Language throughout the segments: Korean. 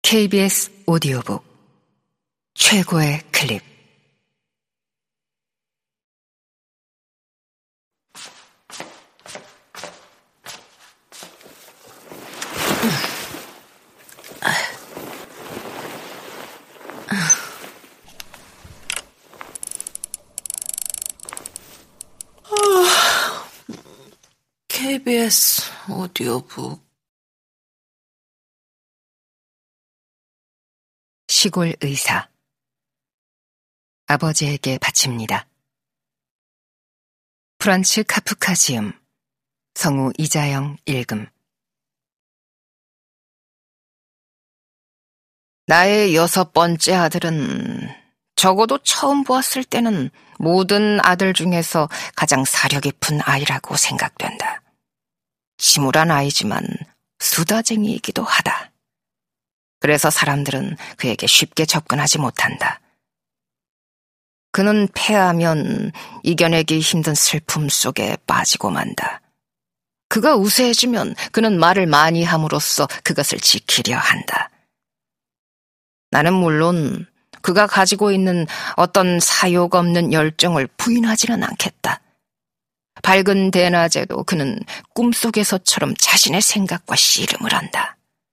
KBS 오디오북 최고의 클립. KBS 오디오북. 시골 의사. 아버지에게 바칩니다. 프란츠 카프카 지음, 성우 이자영 읽음. 나의 6번째 아들은 적어도 처음 보았을 때는 모든 아들 중에서 가장 사려 깊은 아이라고 생각된다. 침울한 아이지만 수다쟁이이기도 하다. 그래서 사람들은 그에게 쉽게 접근하지 못한다. 그는 패하면 이겨내기 힘든 슬픔 속에 빠지고 만다. 그가 우세해지면 그는 말을 많이 함으로써 그것을 지키려 한다. 나는 물론 그가 가지고 있는 어떤 사욕 없는 열정을 부인하지는 않겠다. 밝은 대낮에도 그는 꿈속에서처럼 자신의 생각과 씨름을 한다.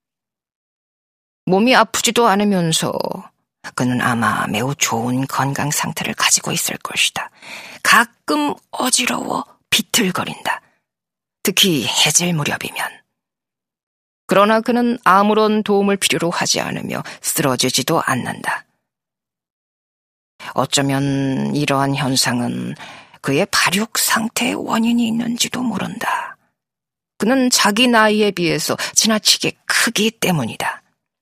몸이 아프지도 않으면서 그는 아마 매우 좋은 건강 상태를 가지고 있을 것이다. 가끔 어지러워 비틀거린다. 특히 해질 무렵이면. 그러나 그는 아무런 도움을 필요로 하지 않으며 쓰러지지도 않는다. 어쩌면 이러한 현상은 그의 발육 상태의 원인이 있는지도 모른다. 그는 자기 나이에 비해서 지나치게 크기 때문이다.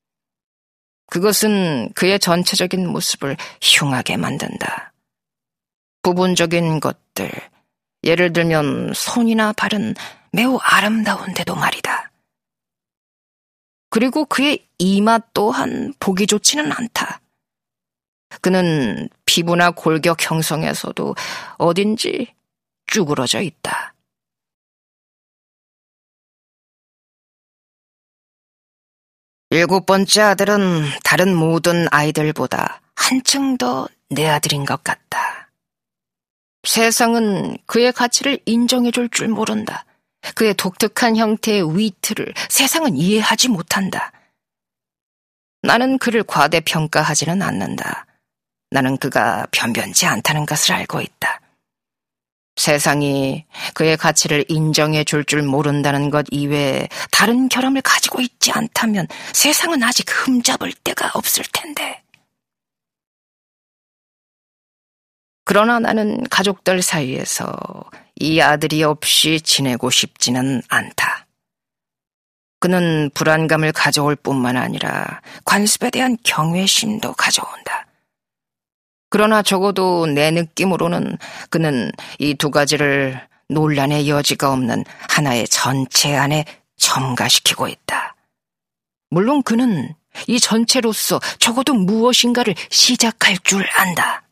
그것은 그의 전체적인 모습을 흉하게 만든다. 부분적인 것들, 예를 들면 손이나 발은 매우 아름다운데도 말이다. 그리고 그의 이마 또한 보기 좋지는 않다. 그는 피부나 골격 형성에서도 어딘지 쭈그러져 있다. 일곱 번째 아들은 다른 모든 아이들보다 한층 더 내 아들인 것 같다. 세상은 그의 가치를 인정해줄 줄 모른다. 그의 독특한 형태의 위트를 세상은 이해하지 못한다. 나는 그를 과대평가하지는 않는다. 나는 그가 변변치 않다는 것을 알고 있다. 세상이 그의 가치를 인정해 줄 줄 모른다는 것 이외에 다른 결함을 가지고 있지 않다면 세상은 아직 흠잡을 데가 없을 텐데. 그러나 나는 가족들 사이에서 이 아들이 없이 지내고 싶지는 않다. 그는 불안감을 가져올 뿐만 아니라 관습에 대한 경외심도 가져온다. 그러나 적어도 내 느낌으로는 그는 이 두 가지를 논란의 여지가 없는 하나의 전체 안에 첨가시키고 있다. 물론 그는 이 전체로서 적어도 무엇인가를 시작할 줄 안다.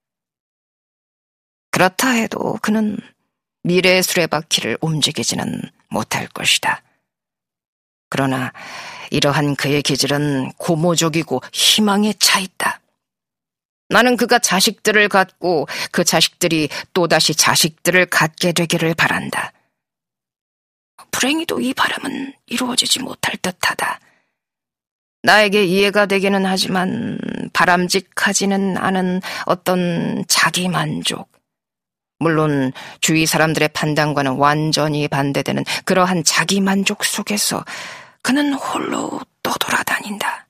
그렇다 해도 그는 미래의 수레바퀴를 움직이지는 못할 것이다. 그러나 이러한 그의 기질은 고무적이고 희망에 차 있다. 나는 그가 자식들을 갖고 그 자식들이 또다시 자식들을 갖게 되기를 바란다. 불행히도 이 바람은 이루어지지 못할 듯하다. 나에게 이해가 되기는 하지만 바람직하지는 않은 어떤 자기만족, 물론 주위 사람들의 판단과는 완전히 반대되는 그러한 자기만족 속에서 그는 홀로 떠돌아다닌다.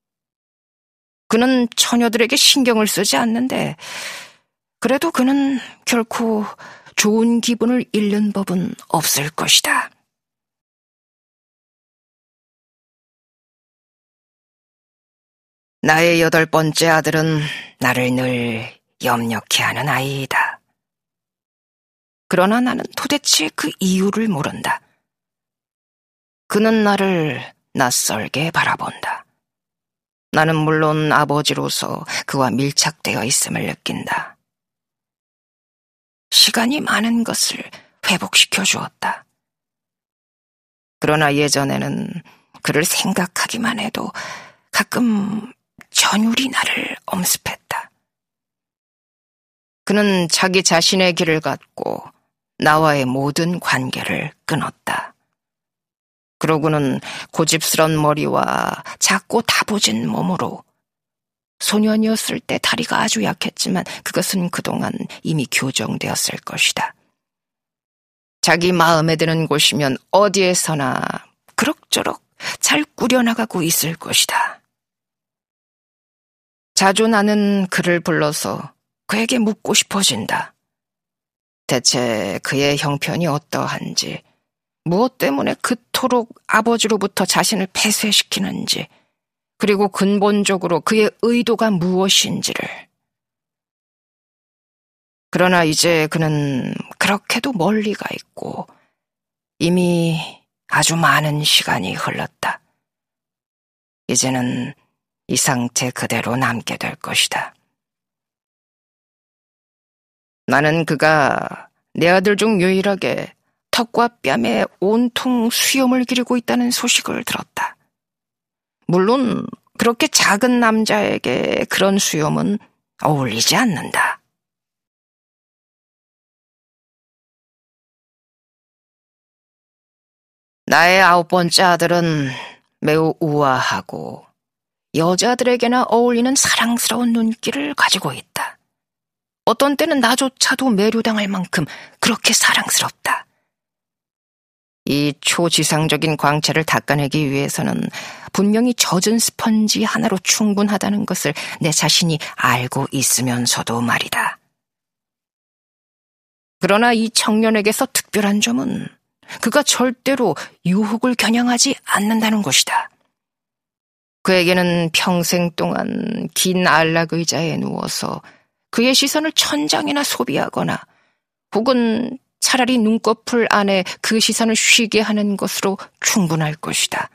그는 처녀들에게 신경을 쓰지 않는데 그래도 그는 결코 좋은 기분을 잃는 법은 없을 것이다. 나의 8번째 아들은 나를 늘 염려케 하는 아이이다. 그러나 나는 도대체 그 이유를 모른다. 그는 나를 낯설게 바라본다. 나는 물론 아버지로서 그와 밀착되어 있음을 느낀다. 시간이 많은 것을 회복시켜 주었다. 그러나 예전에는 그를 생각하기만 해도 가끔 전율이 나를 엄습했다. 그는 자기 자신의 길을 갔고 나와의 모든 관계를 끊었다. 그러고는 고집스런 머리와 작고 다부진 몸으로, 소년이었을 때 다리가 아주 약했지만 그것은 그동안 이미 교정되었을 것이다. 자기 마음에 드는 곳이면 어디에서나 그럭저럭 잘 꾸려나가고 있을 것이다. 자주 나는 그를 불러서 그에게 묻고 싶어진다. 대체 그의 형편이 어떠한지, 무엇 때문에 그토록 아버지로부터 자신을 폐쇄시키는지, 그리고 근본적으로 그의 의도가 무엇인지를. 그러나 이제 그는 그렇게도 멀리 가 있고 이미 아주 많은 시간이 흘렀다. 이제는 이 상태 그대로 남게 될 것이다. 나는 그가 내 아들 중 유일하게 턱과 뺨에 온통 수염을 기르고 있다는 소식을 들었다. 물론 그렇게 작은 남자에게 그런 수염은 어울리지 않는다. 나의 9번째 아들은 매우 우아하고 여자들에게나 어울리는 사랑스러운 눈길을 가지고 있다. 어떤 때는 나조차도 매료당할 만큼 그렇게 사랑스럽다. 이 초지상적인 광채를 닦아내기 위해서는 분명히 젖은 스펀지 하나로 충분하다는 것을 내 자신이 알고 있으면서도 말이다. 그러나 이 청년에게서 특별한 점은 그가 절대로 유혹을 겨냥하지 않는다는 것이다. 그에게는 평생 동안 긴 안락의자에 누워서 그의 시선을 천장이나 소비하거나 혹은 차라리 눈꺼풀 안에 그 시선을 쉬게 하는 것으로 충분할 것이다.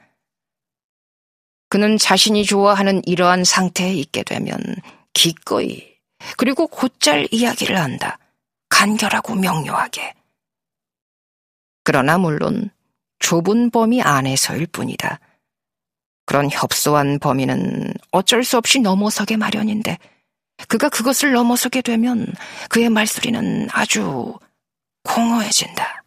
그는 자신이 좋아하는 이러한 상태에 있게 되면 기꺼이 그리고 곧잘 이야기를 한다. 간결하고 명료하게. 그러나 물론 좁은 범위 안에서일 뿐이다. 그런 협소한 범위는 어쩔 수 없이 넘어서게 마련인데 그가 그것을 넘어서게 되면 그의 말소리는 아주 공허해진다.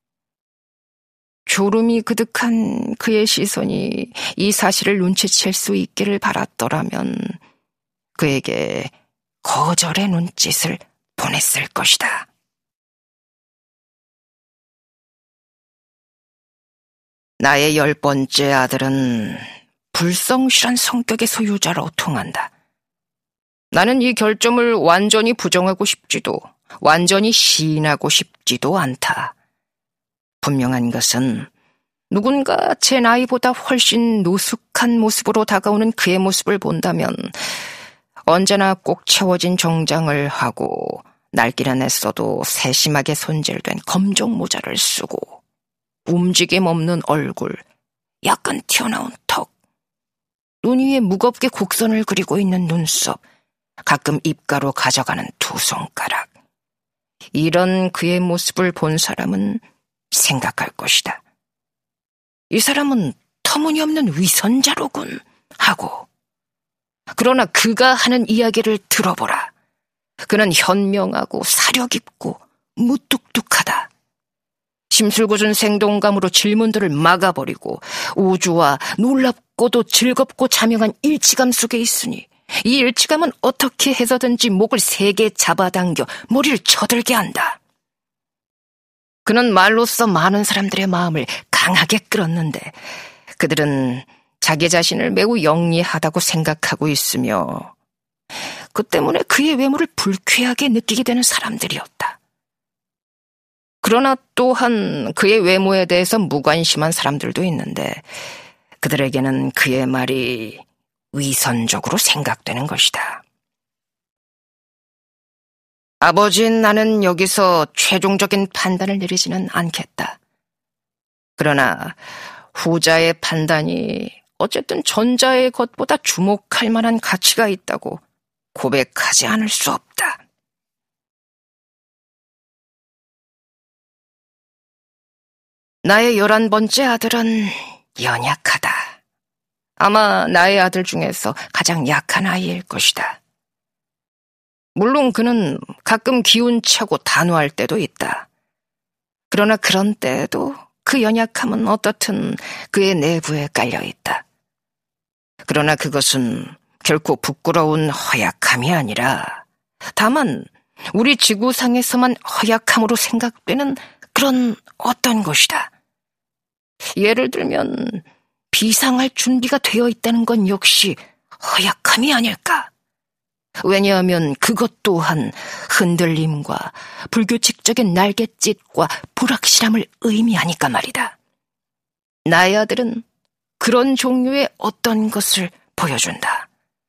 졸음이 그득한 그의 시선이 이 사실을 눈치챌 수 있기를 바랐더라면 그에게 거절의 눈짓을 보냈을 것이다. 나의 10번째 아들은 불성실한 성격의 소유자로 통한다. 나는 이 결점을 완전히 부정하고 싶지도 완전히 시인하고 싶지도 않다. 분명한 것은 누군가 제 나이보다 훨씬 노숙한 모습으로 다가오는 그의 모습을 본다면 언제나 꼭 채워진 정장을 하고 날기는 애써도 세심하게 손질된 검정 모자를 쓰고 움직임 없는 얼굴, 약간 튀어나온 턱, 눈 위에 무겁게 곡선을 그리고 있는 눈썹, 가끔 입가로 가져가는 두 손가락. 이런 그의 모습을 본 사람은 생각할 것이다. 이 사람은 터무니없는 위선자로군 하고. 그러나 그가 하는 이야기를 들어보라. 그는 현명하고 사려깊고 무뚝뚝하다. 심술궂은 생동감으로 질문들을 막아버리고 우주와 놀랍고도 즐겁고 자명한 일치감 속에 있으니 이 일치감은 어떻게 해서든지 목을 세게 잡아당겨 머리를 쳐들게 한다. 그는 말로써 많은 사람들의 마음을 강하게 끌었는데 그들은 자기 자신을 매우 영리하다고 생각하고 있으며 그 때문에 그의 외모를 불쾌하게 느끼게 되는 사람들이었다. 그러나 또한 그의 외모에 대해서 무관심한 사람들도 있는데 그들에게는 그의 말이 위선적으로 생각되는 것이다. 아버지인 나는 여기서 최종적인 판단을 내리지는 않겠다. 그러나 후자의 판단이 어쨌든 전자의 것보다 주목할 만한 가치가 있다고 고백하지 않을 수 없다. 나의 11번째 아들은 연약하다. 아마 나의 아들 중에서 가장 약한 아이일 것이다. 물론 그는 가끔 기운차고 단호할 때도 있다. 그러나 그런 때에도 그 연약함은 어떻든 그의 내부에 깔려있다. 그러나 그것은 결코 부끄러운 허약함이 아니라 다만 우리 지구상에서만 허약함으로 생각되는 그런 어떤 것이다. 예를 들면 비상할 준비가 되어 있다는 건 역시 허약함이 아닐까? 왜냐하면 그것 또한 흔들림과 불규칙적인 날갯짓과 불확실함을 의미하니까 말이다. 나의 아들은 그런 종류의 어떤 것을 보여준다.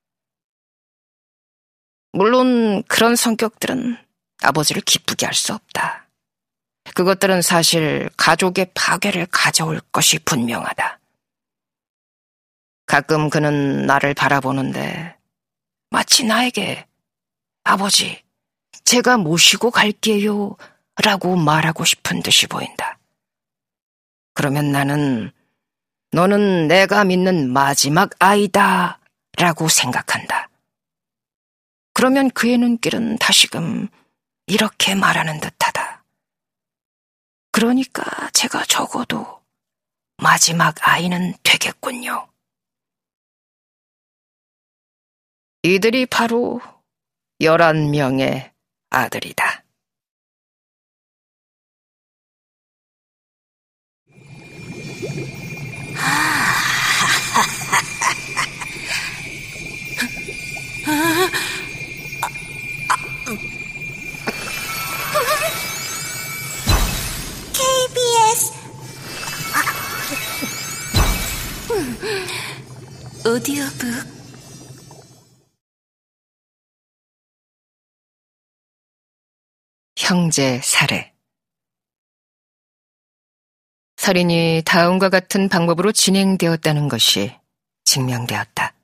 물론 그런 성격들은 아버지를 기쁘게 할 수 없다. 그것들은 사실 가족의 파괴를 가져올 것이 분명하다. 가끔 그는 나를 바라보는데 마치 나에게 아버지, 제가 모시고 갈게요 라고 말하고 싶은 듯이 보인다. 그러면 나는 너는 내가 믿는 마지막 아이다 라고 생각한다. 그러면 그의 눈길은 다시금 이렇게 말하는 듯하다. 그러니까 제가 적어도 마지막 아이는 되겠군요. 이들이 바로 11명의 아들이다. KBS 오디오북 형제 살해. 살인이 다음과 같은 방법으로 진행되었다는 것이 증명되었다.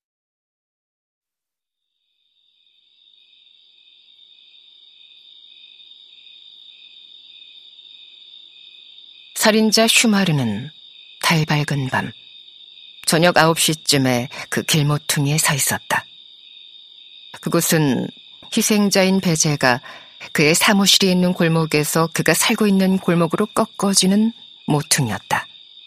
살인자 슈마르는 달 밝은 밤 저녁 9시쯤에 그 길모퉁이에 서 있었다. 그곳은 희생자인 베제가 그의 사무실이 있는 골목에서 그가 살고 있는 골목으로 꺾어지는 모퉁이였다.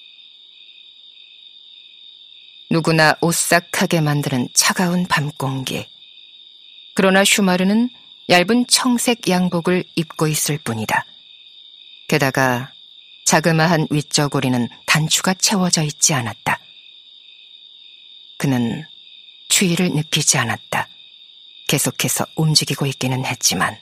누구나 오싹하게 만드는 차가운 밤 공기. 그러나 슈마르는 얇은 청색 양복을 입고 있을 뿐이다. 게다가 자그마한 윗저고리는 단추가 채워져 있지 않았다. 그는 추위를 느끼지 않았다. 계속해서 움직이고 있기는 했지만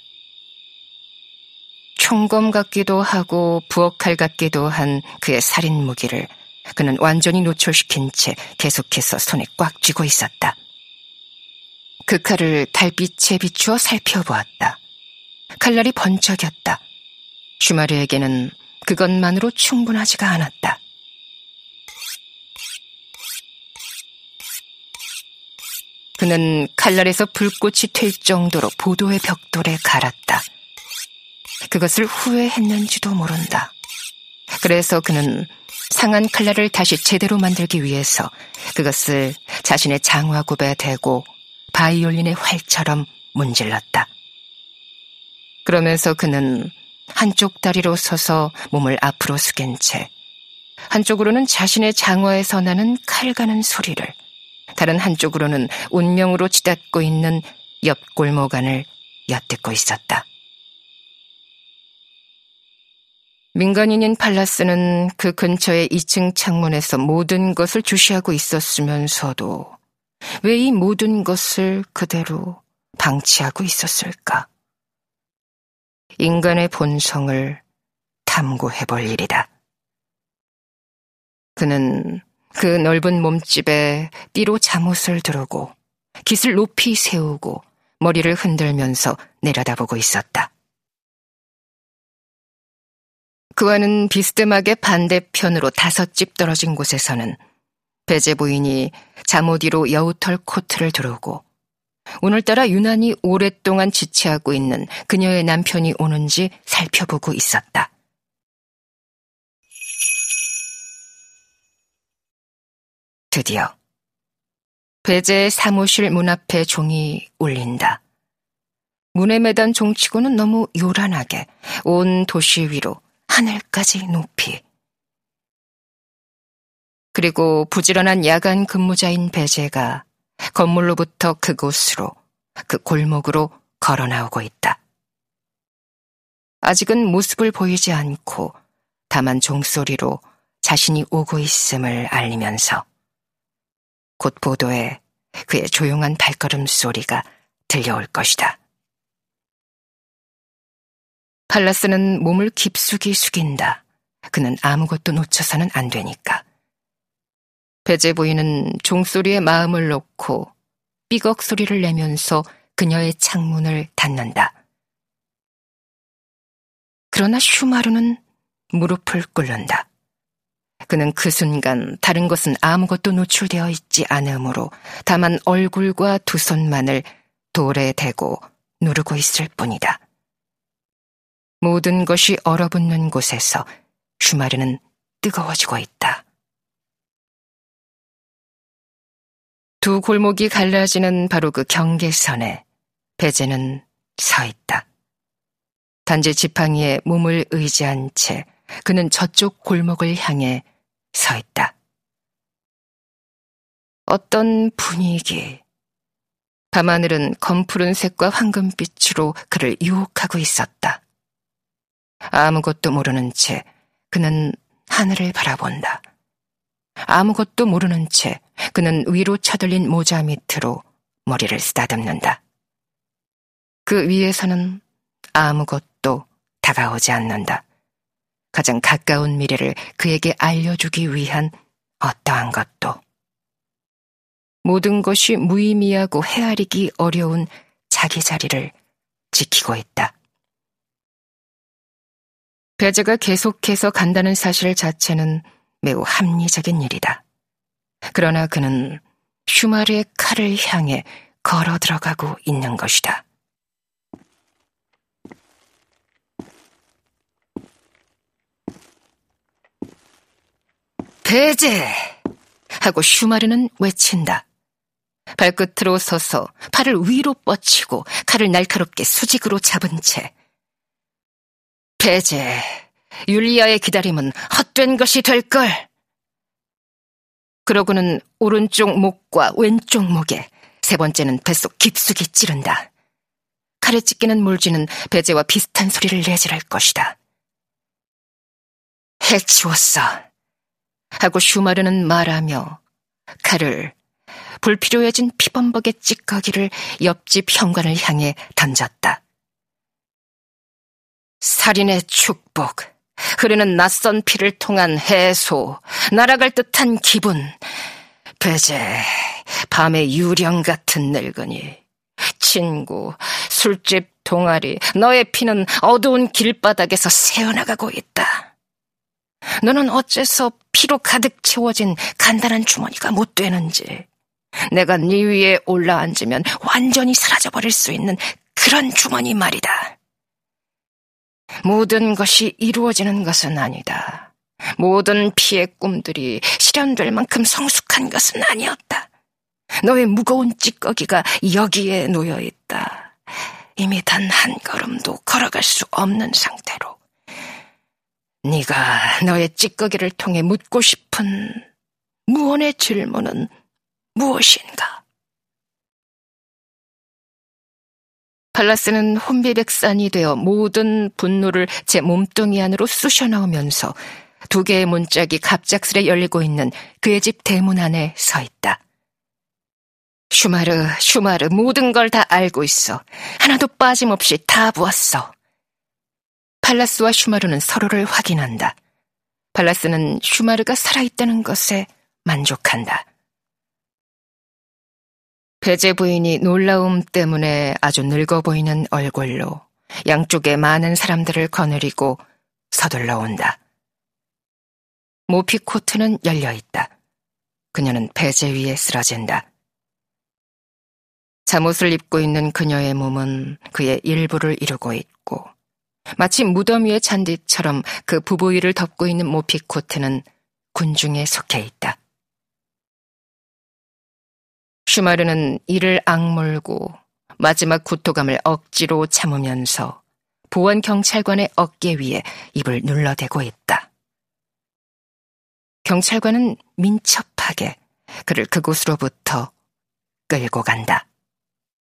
총검 같기도 하고 부엌칼 같기도 한 그의 살인 무기를 그는 완전히 노출시킨 채 계속해서 손에 꽉 쥐고 있었다. 그 칼을 달빛에 비추어 살펴보았다. 칼날이 번쩍였다. 슈마르에게는 그것만으로 충분하지가 않았다. 그는 칼날에서 불꽃이 튈 정도로 보도의 벽돌에 갈았다. 그것을 후회했는지도 모른다. 그래서 그는 상한 칼날을 다시 제대로 만들기 위해서 그것을 자신의 장화굽에 대고 바이올린의 활처럼 문질렀다. 그러면서 그는 한쪽 다리로 서서 몸을 앞으로 숙인 채 한쪽으로는 자신의 장화에서 나는 칼 가는 소리를, 다른 한쪽으로는 운명으로 치닫고 있는 옆 골목 안을 엿듣고 있었다. 민간인인 팔라스는 그 근처의 2층 창문에서 모든 것을 주시하고 있었으면서도 왜 이 모든 것을 그대로 방치하고 있었을까? 인간의 본성을 탐구해볼 일이다. 그는 그 넓은 몸집에 띠로 잠옷을 두르고 깃을 높이 세우고 머리를 흔들면서 내려다보고 있었다. 그와는 비스듬하게 반대편으로 5집 떨어진 곳에서는 베제 부인이 잠옷 위로 여우털 코트를 두르고 오늘따라 유난히 오랫동안 지체하고 있는 그녀의 남편이 오는지 살펴보고 있었다. 드디어 배제의 사무실 문 앞에 종이 울린다. 문에 매단 종치고는 너무 요란하게 온 도시 위로 하늘까지 높이. 그리고 부지런한 야간 근무자인 배제가 건물로부터 그곳으로, 그 골목으로 걸어 나오고 있다. 아직은 모습을 보이지 않고 다만 종소리로 자신이 오고 있음을 알리면서 곧 보도에 그의 조용한 발걸음 소리가 들려올 것이다. 팔라스는 몸을 깊숙이 숙인다. 그는 아무것도 놓쳐서는 안 되니까. 배제 부인은 종소리에 마음을 놓고 삐걱 소리를 내면서 그녀의 창문을 닫는다. 그러나 슈마르는 무릎을 꿇는다. 그는 그 순간 다른 것은 아무것도 노출되어 있지 않으므로 다만 얼굴과 두 손만을 돌에 대고 누르고 있을 뿐이다. 모든 것이 얼어붙는 곳에서 슈마르는 뜨거워지고 있다. 두 골목이 갈라지는 바로 그 경계선에 배제는 서 있다. 단지 지팡이에 몸을 의지한 채 그는 저쪽 골목을 향해 서 있다. 어떤 분위기, 밤하늘은 검푸른색과 황금빛으로 그를 유혹하고 있었다. 아무것도 모르는 채 그는 하늘을 바라본다. 아무것도 모르는 채 그는 위로 쳐들린 모자 밑으로 머리를 쓰다듬는다. 그 위에서는 아무것도 다가오지 않는다. 가장 가까운 미래를 그에게 알려주기 위한 어떠한 것도. 모든 것이 무의미하고 헤아리기 어려운 자기 자리를 지키고 있다. 배제가 계속해서 간다는 사실 자체는 매우 합리적인 일이다. 그러나 그는 슈마르의 칼을 향해 걸어 들어가고 있는 것이다. 배제! 하고 슈마르는 외친다. 발끝으로 서서 팔을 위로 뻗치고 칼을 날카롭게 수직으로 잡은 채. 배제, 율리아의 기다림은 헛된 것이 될걸. 그러고는 오른쪽 목과 왼쪽 목에, 세 번째는 뱃속 깊숙이 찌른다. 칼에 찢기는 물질은 배제와 비슷한 소리를 내지를 것이다. 해치웠어. 하고 슈마르는 말하며 칼을, 불필요해진 피범벅의 찌꺼기를 옆집 현관을 향해 던졌다. 살인의 축복, 흐르는 낯선 피를 통한 해소, 날아갈 듯한 기분. 배제, 밤의 유령 같은 늙은이. 친구, 술집 동아리, 너의 피는 어두운 길바닥에서 새어나가고 있다. 너는 어째서 피로 가득 채워진 간단한 주머니가 못 되는지. 내가 네 위에 올라앉으면 완전히 사라져버릴 수 있는 그런 주머니 말이다. 모든 것이 이루어지는 것은 아니다. 모든 피의 꿈들이 실현될 만큼 성숙한 것은 아니었다. 너의 무거운 찌꺼기가 여기에 놓여있다. 이미 단 한 걸음도 걸어갈 수 없는 상태로. 네가 너의 찌꺼기를 통해 묻고 싶은 무언의 질문은 무엇인가? 팔라스는 혼비백산이 되어 모든 분노를 제 몸뚱이 안으로 쑤셔 넣으면서 두 개의 문짝이 갑작스레 열리고 있는 그의 집 대문 안에 서 있다. 슈마르, 모든 걸 다 알고 있어. 하나도 빠짐없이 다 보았어. 팔라스와 슈마르는 서로를 확인한다. 팔라스는 슈마르가 살아있다는 것에 만족한다. 배제 부인이 놀라움 때문에 아주 늙어 보이는 얼굴로 양쪽에 많은 사람들을 거느리고 서둘러 온다. 모피 코트는 열려있다. 그녀는 배제 위에 쓰러진다. 잠옷을 입고 있는 그녀의 몸은 그의 일부를 이루고 있고 마치 무덤 위의 잔디처럼 그 부부위를 덮고 있는 모피 코트는 군중에 속해 있다. 슈마르는 이를 악물고 마지막 구토감을 억지로 참으면서 보안 경찰관의 어깨 위에 입을 눌러대고 있다. 경찰관은 민첩하게 그를 그곳으로부터 끌고 간다.